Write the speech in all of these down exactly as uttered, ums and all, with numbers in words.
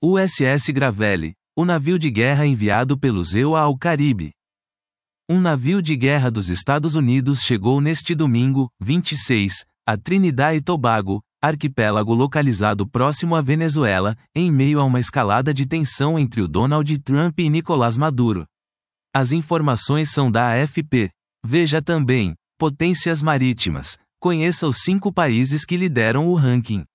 U S S Gravelle, o navio de guerra enviado pelos E U A ao Caribe. Um navio de guerra dos Estados Unidos chegou neste domingo, vinte e seis, a Trinidad e Tobago, arquipélago localizado próximo à Venezuela, em meio a uma escalada de tensão entre o Donald Trump e Nicolás Maduro. As informações são da A F P. Veja também, potências marítimas. Conheça os cinco países que lideram o ranking.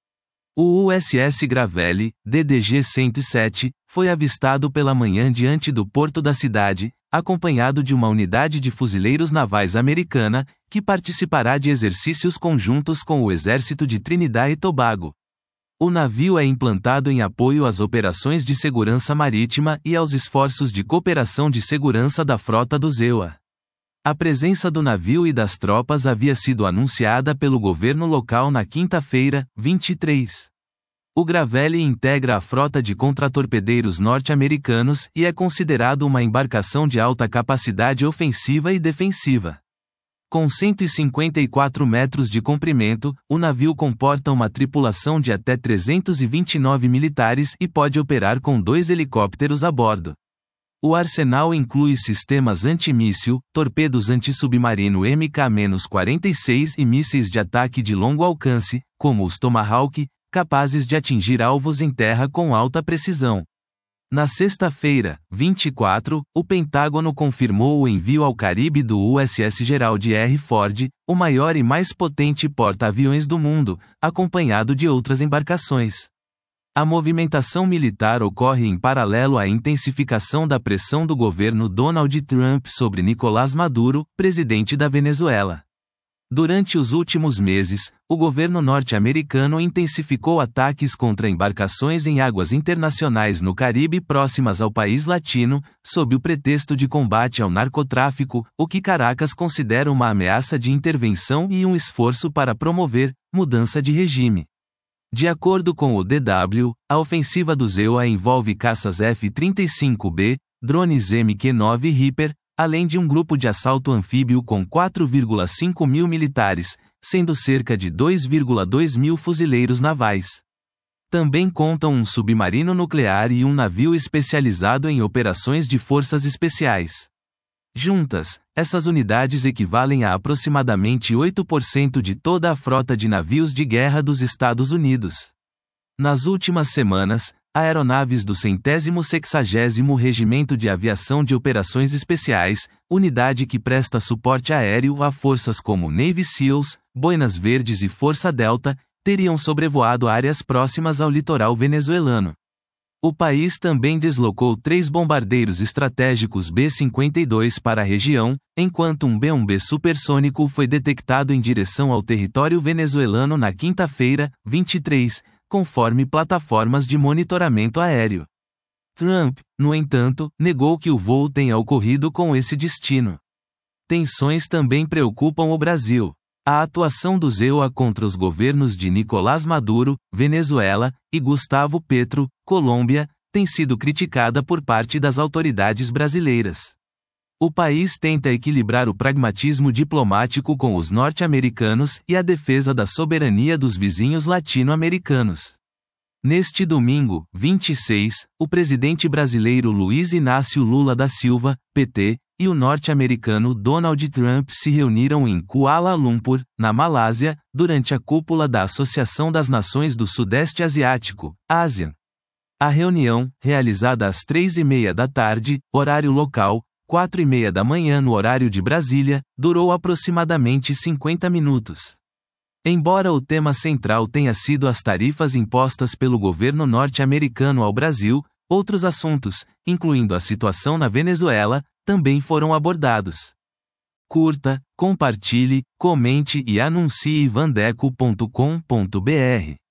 O U S S Gravelle, D D G cento e sete, foi avistado pela manhã diante do porto da cidade, acompanhado de uma unidade de fuzileiros navais americana, que participará de exercícios conjuntos com o exército de Trinidad e Tobago. O navio é implantado em apoio às operações de segurança marítima e aos esforços de cooperação de segurança da frota dos E U A. A presença do navio e das tropas havia sido anunciada pelo governo local na quinta-feira, vinte e três. O Gravelle integra a frota de contratorpedeiros norte-americanos e é considerado uma embarcação de alta capacidade ofensiva e defensiva. Com cento e cinquenta e quatro metros de comprimento, o navio comporta uma tripulação de até trezentos e vinte e nove militares e pode operar com dois helicópteros a bordo. O arsenal inclui sistemas antimíssil, torpedos antissubmarino M K quarenta e seis e mísseis de ataque de longo alcance, como os Tomahawk, capazes de atingir alvos em terra com alta precisão. Na sexta-feira, vinte e quatro, o Pentágono confirmou o envio ao Caribe do U S S Gerald R. Ford, o maior e mais potente porta-aviões do mundo, acompanhado de outras embarcações. A movimentação militar ocorre em paralelo à intensificação da pressão do governo Donald Trump sobre Nicolás Maduro, presidente da Venezuela. Durante os últimos meses, o governo norte-americano intensificou ataques contra embarcações em águas internacionais no Caribe próximas ao país latino, sob o pretexto de combate ao narcotráfico, o que Caracas considera uma ameaça de intervenção e um esforço para promover mudança de regime. De acordo com o D W, a ofensiva dos E U A envolve caças F trinta e cinco B, drones M Q nove Reaper, além de um grupo de assalto anfíbio com quatro vírgula cinco mil militares, sendo cerca de dois vírgula dois mil fuzileiros navais. Também contam um submarino nuclear e um navio especializado em operações de forças especiais. Juntas, essas unidades equivalem a aproximadamente oito por cento de toda a frota de navios de guerra dos Estados Unidos. Nas últimas semanas, aeronaves do centésimo sexagésimo Regimento de Aviação de Operações Especiais, unidade que presta suporte aéreo a forças como Navy SEALs, Boinas Verdes e Força Delta, teriam sobrevoado áreas próximas ao litoral venezuelano. O país também deslocou três bombardeiros estratégicos B cinquenta e dois para a região, enquanto um B um B supersônico foi detectado em direção ao território venezuelano na quinta-feira, vinte e três, conforme plataformas de monitoramento aéreo. Trump, no entanto, negou que o voo tenha ocorrido com esse destino. Tensões também preocupam o Brasil. A atuação dos E U A contra os governos de Nicolás Maduro, Venezuela, e Gustavo Petro, Colômbia, tem sido criticada por parte das autoridades brasileiras. O país tenta equilibrar o pragmatismo diplomático com os norte-americanos e a defesa da soberania dos vizinhos latino-americanos. Neste domingo, vinte e seis, o presidente brasileiro Luiz Inácio Lula da Silva, P T, e o norte-americano Donald Trump se reuniram em Kuala Lumpur, na Malásia, durante a cúpula da Associação das Nações do Sudeste Asiático, ASEAN. A reunião, realizada às três e meia da tarde, horário local, quatro e meia da manhã no horário de Brasília, durou aproximadamente cinquenta minutos. Embora o tema central tenha sido as tarifas impostas pelo governo norte-americano ao Brasil, outros assuntos, incluindo a situação na Venezuela, também foram abordados. Curta, compartilhe, comente e anuncie vandeco ponto com ponto br.